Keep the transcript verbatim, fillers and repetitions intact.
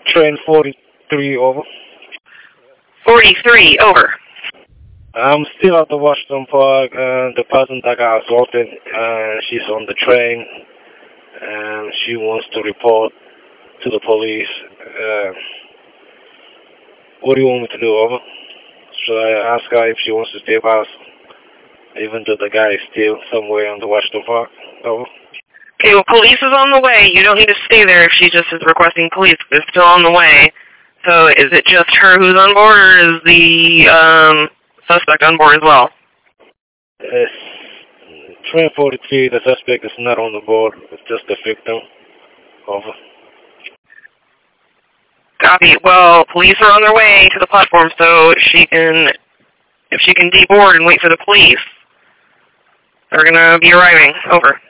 Train forty-three, over. forty-three, over. I'm still at the Washington Park, and the person that got assaulted, and she's on the train, and she wants to report to the police. Uh, what do you want me to do, over? Should I ask her if she wants to stay past, even though the guy is still somewhere on the Washington Park, over? Okay, well, police is on the way. You don't need to stay there if she just is requesting police. They're still on the way. So is it just her who's on board, or is the um, suspect on board as well? It's train forty-three, the suspect is not on the board. It's just the victim, over. Copy. Well, police are on their way to the platform, so she can, if she can deboard and wait for the police, they're going to be arriving. Over.